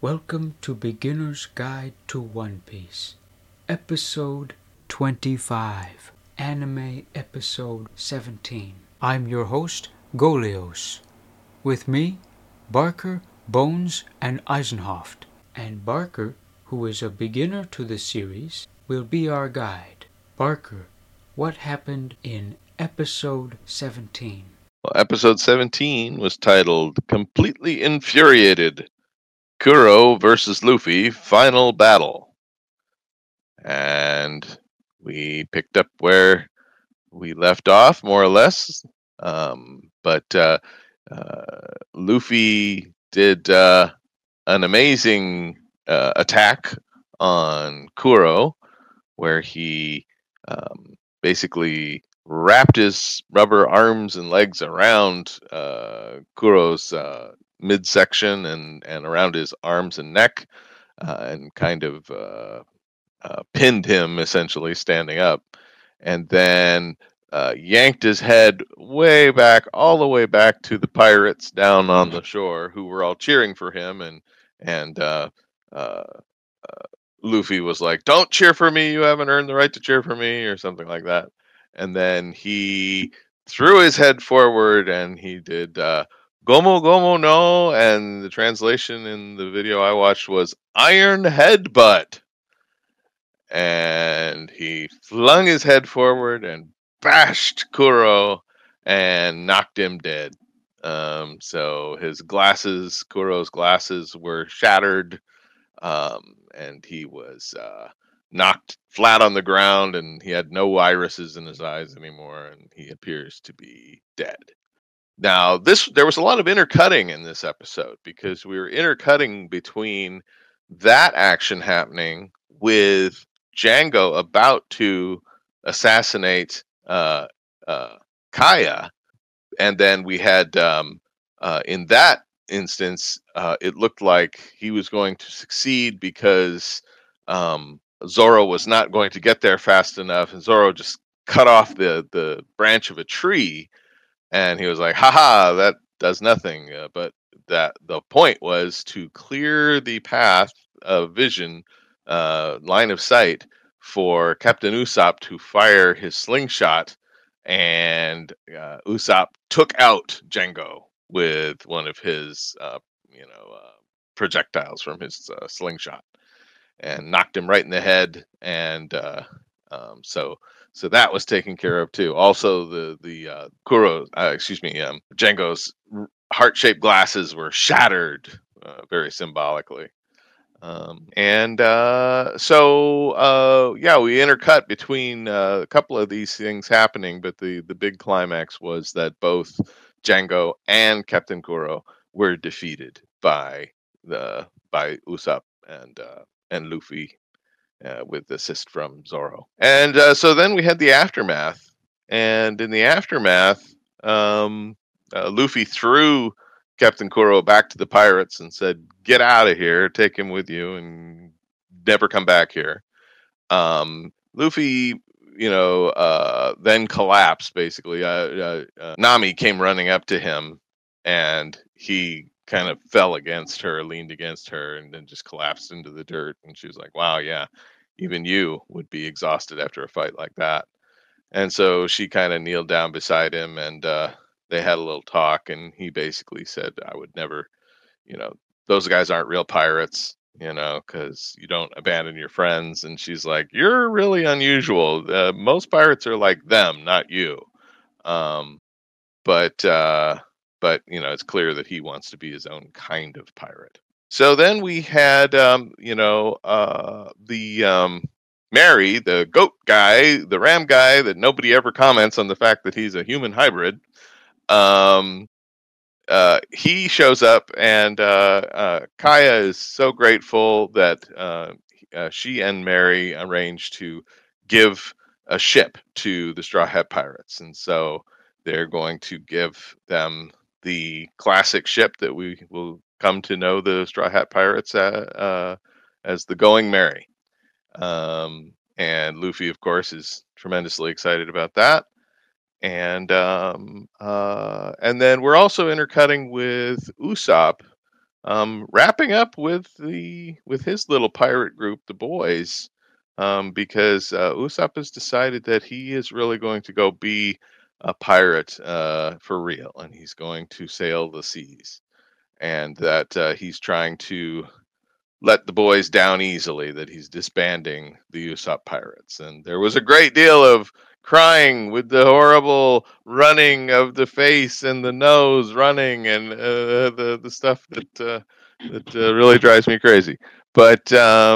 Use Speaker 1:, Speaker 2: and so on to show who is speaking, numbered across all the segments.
Speaker 1: Welcome to Beginner's Guide to One Piece, Episode 25, Anime Episode 17. I'm your host, Golios. With me, Barker, Bones, and Eisenhoft. And Barker, who is a beginner to the series, will be our guide. Barker, what happened in Episode 17?
Speaker 2: Well, episode 17 was titled Completely Infuriated, Kuro versus Luffy, Final Battle. And we picked up where we left off, more or less. But Luffy did an amazing attack on Kuro, where he basically wrapped his rubber arms and legs around Kuro's midsection and around his arms and neck, and kind of pinned him, essentially standing up, and then yanked his head way back, all the way back to the pirates down on the shore, who were all cheering for him, and Luffy was like, "Don't cheer for me, you haven't earned the right to cheer for me," or something like that. And then he threw his head forward and he did Gomo Gomo no, and the translation in the video I watched was Iron Headbutt. And he flung his head forward and bashed Kuro and knocked him dead. So his glasses, Kuro's glasses, were shattered, and he was knocked flat on the ground, and he had no irises in his eyes anymore, and he appears to be dead. Now, there was a lot of intercutting in this episode, because we were intercutting between that action happening with Django about to assassinate Kaya, and then we had in that instance, it looked like he was going to succeed because Zoro was not going to get there fast enough, and Zoro just cut off the branch of a tree, and he was like, "Haha, that does nothing." But that the point was to clear the path of vision, line of sight, for Captain Usopp to fire his slingshot, and Usopp took out Django with one of his, projectiles from his slingshot, and knocked him right in the head. And so that was taken care of too. Also, the Django's heart-shaped glasses were shattered, very symbolically. We intercut between a couple of these things happening, but the big climax was that both Django and Captain Kuro were defeated by Usopp and Luffy, with assist from Zoro. And so then we had the aftermath, and in the aftermath, Luffy threw Captain Kuro back to the pirates and said, "Get out of here, take him with you, and never come back here." Luffy, then collapsed, basically. Nami came running up to him, and he kind of fell against her, leaned against her, and then just collapsed into the dirt. And she was like, "Wow, yeah, even you would be exhausted after a fight like that." And so she kind of kneeled down beside him, and they had a little talk, and he basically said, "I would never, those guys aren't real pirates, because you don't abandon your friends." And she's like, "You're really unusual. Most pirates are like them, not you." But it's clear that he wants to be his own kind of pirate. So then we had, Mary, the goat guy, the ram guy that nobody ever comments on the fact that he's a human hybrid. He shows up, and Kaya is so grateful that she and Mary arranged to give a ship to the Straw Hat Pirates. And so they're going to give them the classic ship that we will come to know the Straw Hat Pirates as the Going Merry. And Luffy, of course, is tremendously excited about that. And then we're also intercutting with Usopp, wrapping up with his little pirate group, the boys, because Usopp has decided that he is really going to go be a pirate for real, and he's going to sail the seas, and that he's trying to let the boys down easily, that he's disbanding the Usopp Pirates. And there was a great deal of crying with the horrible running of the face and the nose running, and the stuff that really drives me crazy. But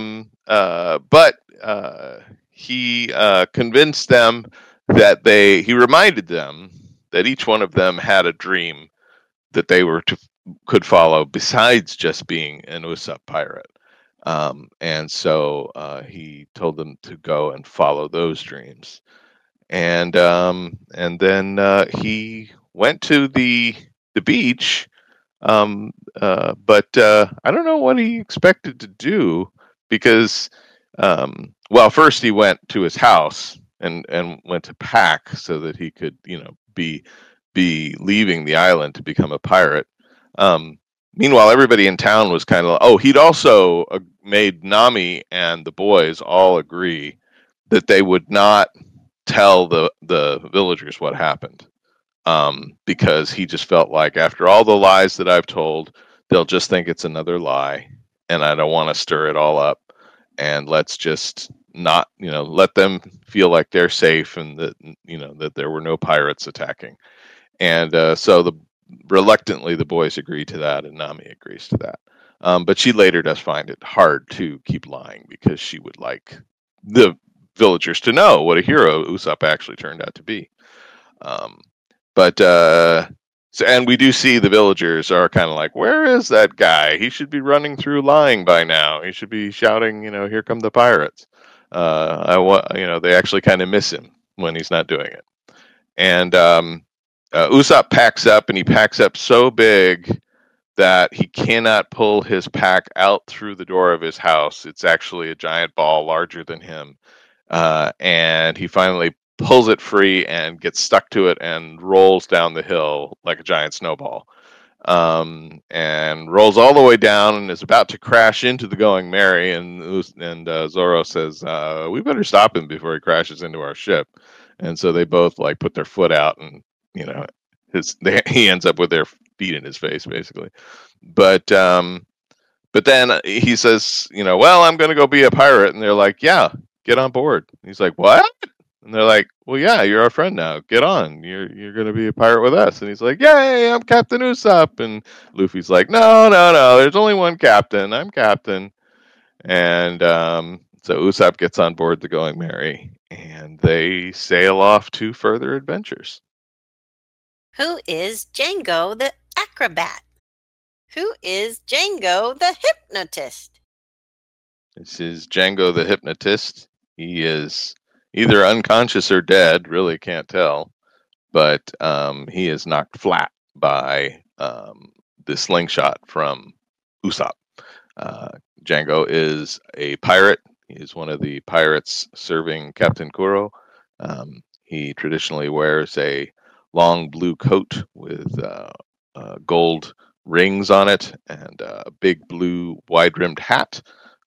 Speaker 2: he convinced them that he reminded them that each one of them had a dream that they could follow besides just being an Usopp pirate. And so he told them to go and follow those dreams. And then he went to the beach. But I don't know what he expected to do, because well, first he went to his house and went to pack so that he could, be leaving the island to become a pirate. Meanwhile, everybody in town was kind of, oh, he'd also made Nami and the boys all agree that they would not tell the villagers what happened, because he just felt like, after all the lies that I've told, they'll just think it's another lie, and I don't want to stir it all up. And let's just not, let them feel like they're safe, and that, that there were no pirates attacking. And so reluctantly the boys agree to that, and Nami agrees to that. But she later does find it hard to keep lying, because she would like the villagers to know what a hero Usopp actually turned out to be. And we do see the villagers are kind of like, where is that guy? He should be running through lying by now. He should be shouting, here come the pirates. They actually kind of miss him when he's not doing it. And Usopp packs up, and he packs up so big that he cannot pull his pack out through the door of his house. It's actually a giant ball larger than him. And he finally pulls it free and gets stuck to it and rolls down the hill like a giant snowball. And rolls all the way down and is about to crash into the Going Merry. And Zoro says, we better stop him before he crashes into our ship. And so they both like put their foot out, and he ends up with their feet in his face, basically. But then he says, well, I'm going to go be a pirate. And they're like, yeah, get on board. He's like, what? And they're like, well, yeah, you're our friend now. Get on. You're going to be a pirate with us. And he's like, yay, I'm Captain Usopp. And Luffy's like, no. There's only one captain. I'm captain. And so Usopp gets on board the Going Merry, and they sail off to further adventures.
Speaker 3: Who is Django the acrobat? Who is Django the hypnotist?
Speaker 2: This is Django the hypnotist. He is either unconscious or dead, really can't tell, but he is knocked flat by the slingshot from Usopp. Django is a pirate. He is one of the pirates serving Captain Kuro. He traditionally wears a long blue coat with gold rings on it, and a big blue wide-rimmed hat.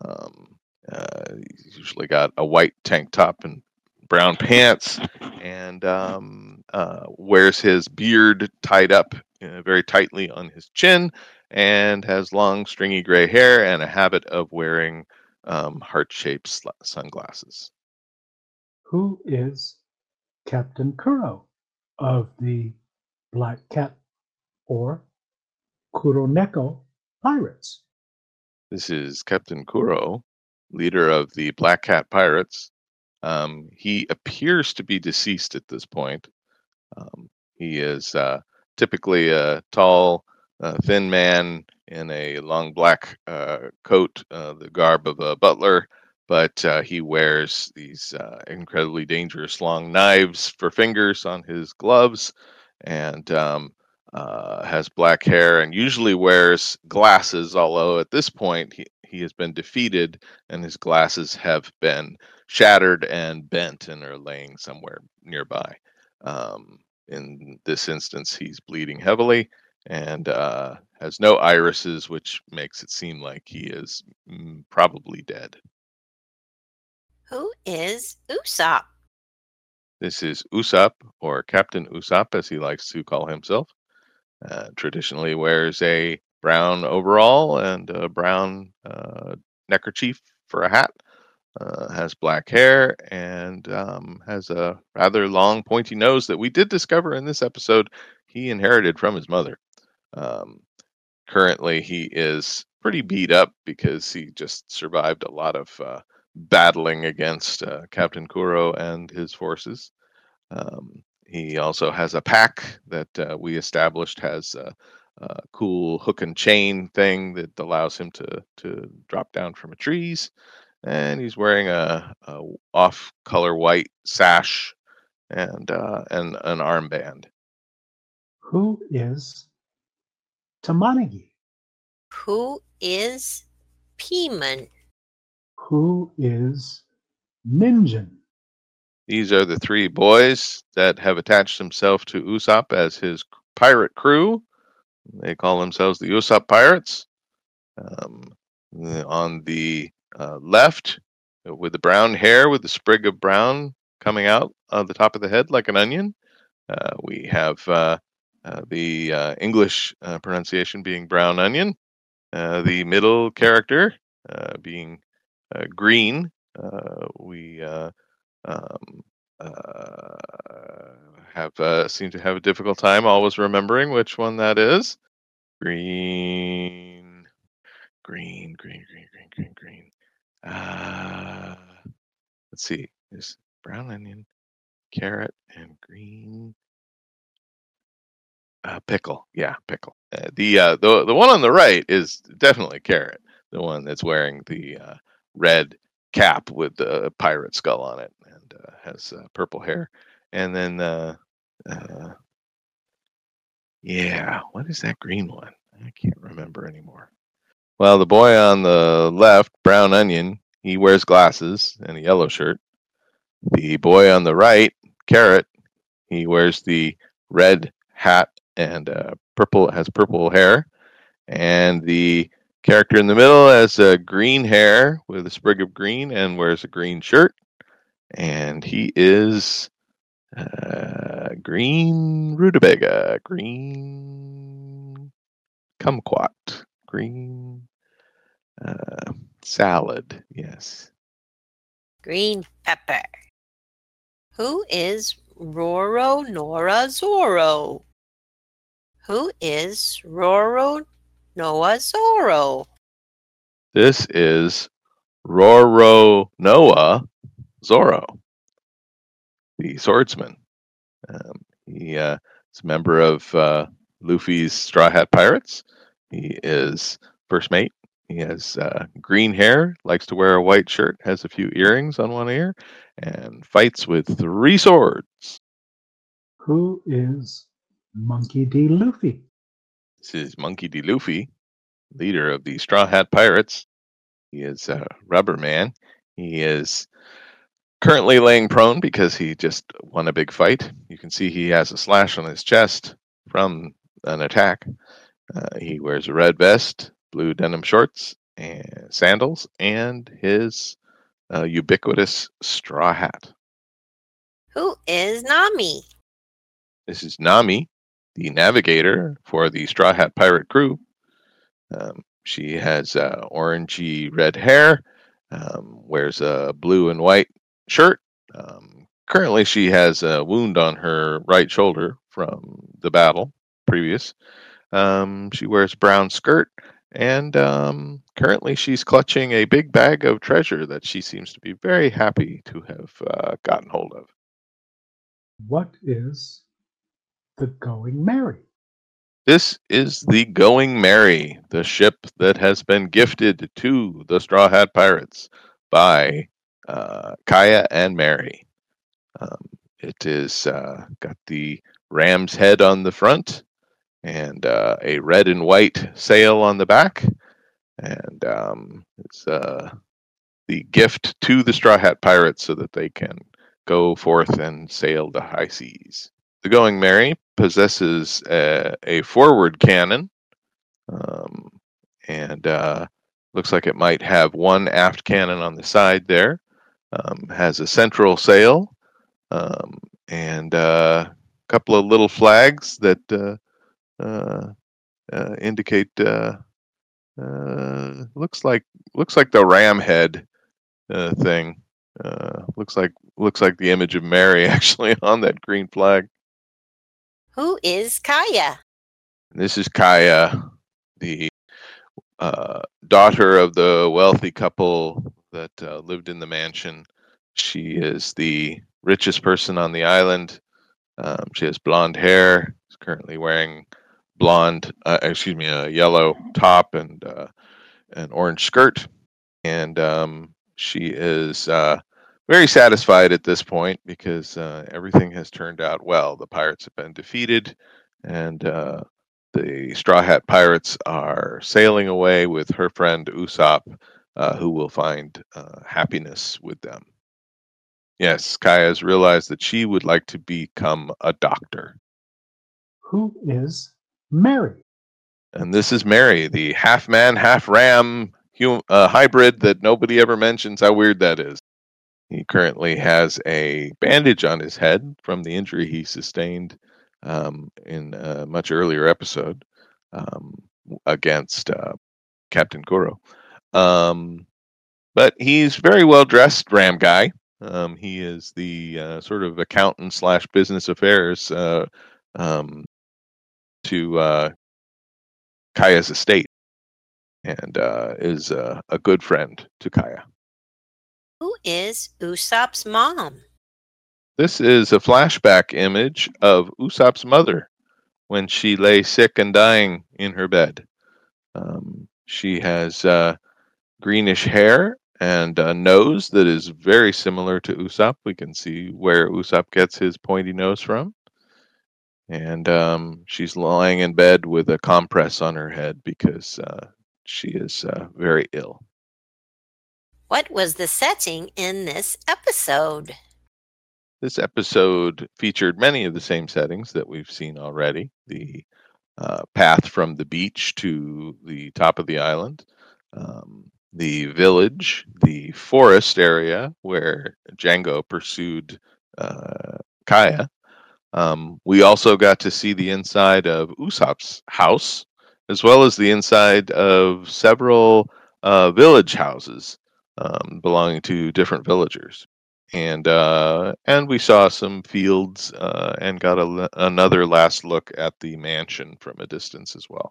Speaker 2: He's usually got a white tank top and brown pants, and wears his beard tied up very tightly on his chin, and has long stringy gray hair and a habit of wearing heart-shaped sunglasses.
Speaker 4: Who is Captain Kuro of the Black Cat or Kuroneko Pirates?
Speaker 2: This is Captain Kuro, leader of the Black Cat Pirates. He appears to be deceased at this point. He is typically a tall, thin man in a long black coat, the garb of a butler, but he wears these incredibly dangerous long knives for fingers on his gloves, and has black hair, and usually wears glasses, although at this point he has been defeated and his glasses have been shattered and bent and are laying somewhere nearby. In this instance, he's bleeding heavily, and has no irises, which makes it seem like he is probably dead.
Speaker 3: Who is Usopp?
Speaker 2: This is Usopp, or Captain Usopp, as he likes to call himself. Traditionally wears a brown overall and a brown neckerchief for a hat. Has black hair and has a rather long, pointy nose that we did discover in this episode he inherited from his mother. Currently, he is pretty beat up because he just survived a lot of battling against Captain Kuro and his forces. He also has a pack that we established has a cool hook and chain thing that allows him to drop down from trees. And he's wearing a off-color white sash and an armband.
Speaker 4: Who is Tamanagi?
Speaker 3: Who is Peeman?
Speaker 4: Who is Ninjin?
Speaker 2: These are the three boys that have attached themselves to Usopp as his pirate crew. They call themselves the Usopp Pirates. On the left, with the brown hair, with the sprig of brown coming out of the top of the head like an onion, we have the English pronunciation being brown onion. The middle character being green. We seem to have a difficult time always remembering which one that is. Green. Let's see. There's brown onion, carrot, and green. Pickle. Yeah, pickle. The one on the right is definitely carrot. The one that's wearing the red cap with the pirate skull on it and has purple hair. And then, yeah, what is that green one? I can't remember anymore. Well, the boy on the left, brown onion, he wears glasses and a yellow shirt. The boy on the right, carrot, he wears the red hat and has purple hair. And the character in the middle has green hair with a sprig of green and wears a green shirt. And he is green rutabaga, green kumquat, green salad, yes.
Speaker 3: Green pepper. Who is Roro Nora Zoro? Who is Roro Noah Zoro?
Speaker 2: This is Roro Noah Zoro, the swordsman. He is a member of Luffy's Straw Hat Pirates. He is first mate. He has green hair, likes to wear a white shirt, has a few earrings on one ear, and fights with 3 swords.
Speaker 4: Who is Monkey D. Luffy?
Speaker 2: This is Monkey D. Luffy, leader of the Straw Hat Pirates. He is a rubber man. He is currently laying prone because he just won a big fight. You can see he has a slash on his chest from an attack. He wears a red vest, blue denim shorts, and sandals, and his ubiquitous straw hat.
Speaker 3: Who is Nami?
Speaker 2: This is Nami, the navigator for the Straw Hat Pirate crew. She has orangey red hair, wears a blue and white shirt. Currently, she has a wound on her right shoulder from the battle previous. She wears a brown skirt, and currently she's clutching a big bag of treasure that she seems to be very happy to have gotten hold of.
Speaker 4: What is the Going Merry?
Speaker 2: This is the Going Merry, the ship that has been gifted to the Straw Hat Pirates by Kaya and Mary. It is got the ram's head on the front and a red and white sail on the back. And it's the gift to the Straw Hat Pirates so that they can go forth and sail the high seas. The Going Merry possesses a forward cannon, um, and looks like it might have one aft cannon on the side there. Has a central sail, and a couple of little flags that indicate looks like the ram head thing. Looks like the image of Mary actually on that green flag.
Speaker 3: Who is Kaya?
Speaker 2: This is Kaya, the daughter of the wealthy couple that lived in the mansion. She is the richest person on the island. She has blonde hair. She's currently wearing a yellow top and an orange skirt. And she is very satisfied at this point because everything has turned out well. The pirates have been defeated, and the Straw Hat Pirates are sailing away with her friend Usopp, who will find happiness with them. Yes, Kaya has realized that she would like to become a doctor.
Speaker 4: Who is Mary?
Speaker 2: And this is Mary, the half man, half ram hybrid that nobody ever mentions how weird that is. He currently has a bandage on his head from the injury he sustained in a much earlier episode against Captain Kuro. But he's very well dressed ram guy. He is the sort of accountant / business affairs to Kaya's estate, and is a good friend to Kaya.
Speaker 3: Who is Usopp's mom?
Speaker 2: This is a flashback image of Usopp's mother when she lay sick and dying in her bed. She has greenish hair and a nose that is very similar to Usopp. We can see where Usopp gets his pointy nose from. And she's lying in bed with a compress on her head because she is very ill.
Speaker 3: What was the setting in this episode?
Speaker 2: This episode featured many of the same settings that we've seen already. The path from the beach to the top of the island, the village, the forest area where Django pursued Kaya. We also got to see the inside of Usopp's house, as well as the inside of several village houses belonging to different villagers. And we saw some fields and got another last look at the mansion from a distance as well.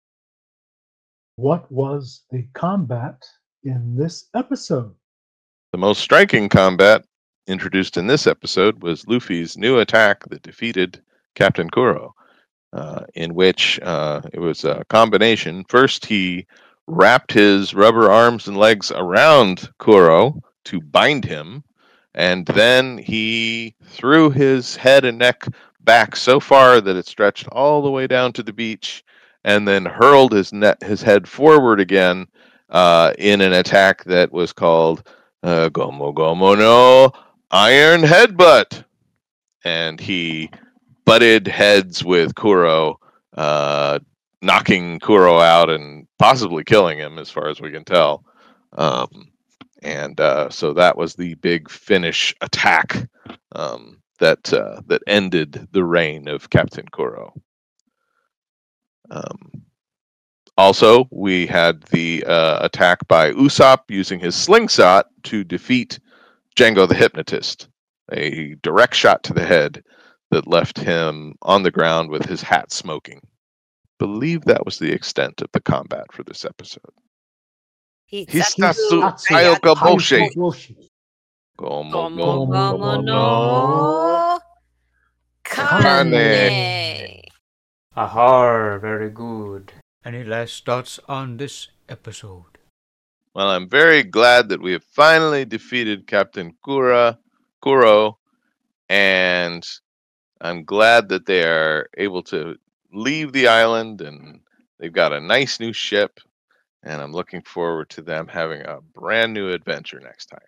Speaker 4: What was the combat in this episode?
Speaker 2: The most striking combat introduced in this episode was Luffy's new attack that defeated Captain Kuro, in which it was a combination. First, he wrapped his rubber arms and legs around Kuro to bind him, and then he threw his head and neck back so far that it stretched all the way down to the beach, and then hurled his head forward again in an attack that was called Gomu Gomu no Iron Headbutt. And he butted heads with Kuro, knocking Kuro out and possibly killing him, as far as we can tell. So that was the big finish attack that ended the reign of Captain Kuro. Also, we had the attack by Usopp using his slingshot to defeat Django the Hypnotist. A direct shot to the head that left him on the ground with his hat smoking. Believe that was the extent of the combat for this episode.
Speaker 3: Hisatsu
Speaker 2: Ayokaboshi.
Speaker 3: Gomu Gomu no Kane.
Speaker 1: Aha, very good. Any last thoughts on this episode?
Speaker 2: Well, I'm very glad that we have finally defeated Captain Kuro, and I'm glad that they are able to leave the island, and they've got a nice new ship, and I'm looking forward to them having a brand new adventure next time.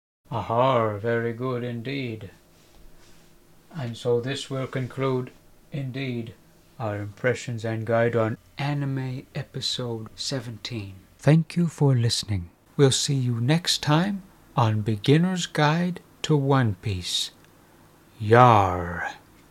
Speaker 1: Aha, very good indeed. And so this will conclude Indeed, our impressions and guide on Anime Episode 17. Thank you for listening. We'll see you next time on Beginner's Guide to One Piece. Yar.